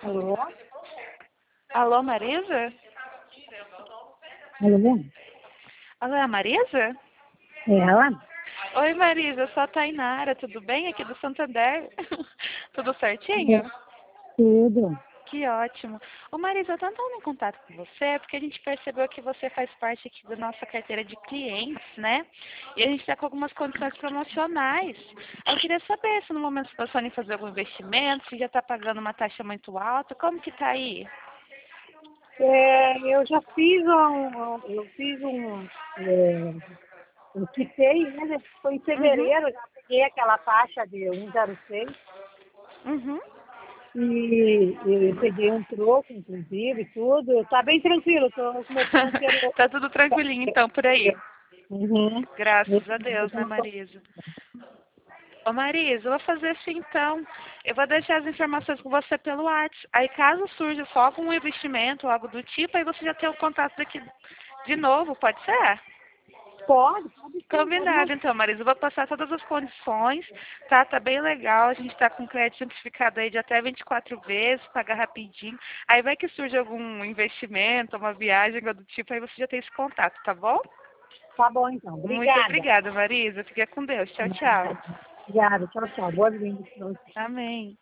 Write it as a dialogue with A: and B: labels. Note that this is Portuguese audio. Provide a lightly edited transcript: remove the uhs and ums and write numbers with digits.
A: Alô?
B: Alô, Marisa?
A: Alô?
B: Alô, é a Marisa?
A: É ela?
B: Oi, Marisa, eu sou a Tainara, tudo bem? Aqui do Santander. Tudo
A: É,
B: certinho?
A: tudo.
B: Que ótimo. Ô, Marisa, eu tô entrando em contato com você porque a gente percebeu que você faz parte aqui da nossa carteira de clientes, né? E a gente está com algumas condições promocionais. Eu queria saber se no momento você pensou em fazer algum investimento, se já está pagando uma taxa muito alta, como que tá aí?
A: Eu já fiz eu quitei, né? Foi em
B: Uhum.
A: fevereiro, eu já peguei aquela taxa de 1,06
B: Uhum.
A: e eu peguei um troco, inclusive, tudo. Tá bem tranquilo, tô começando a ter.
B: Tá tudo tranquilinho então por aí.
A: Uhum.
B: Graças
A: Nesse
B: a
A: momento
B: Deus,
A: eu
B: né,
A: não tô-
B: Marisa? Ô, Marisa, eu vou fazer assim então. Eu vou deixar as informações com você pelo WhatsApp. Aí, caso surja só algum investimento ou algo do tipo, aí você já tem o contato daqui de novo, pode ser?
A: Pode sim, pode
B: Combinado,
A: mandar.
B: então, Marisa. Eu vou passar todas as condições, tá? Tá bem legal. A gente tá com crédito simplificado aí de até 24 vezes, pagar rapidinho. Aí vai que surge algum investimento, uma viagem, algo do tipo, aí você já tem esse contato, tá bom?
A: Tá bom então,
B: Muito
A: obrigada.
B: obrigada, Marisa. Fica com Deus. Tchau, tchau.
A: Obrigada, tchau, tchau. Boa-vinda.
B: Amém.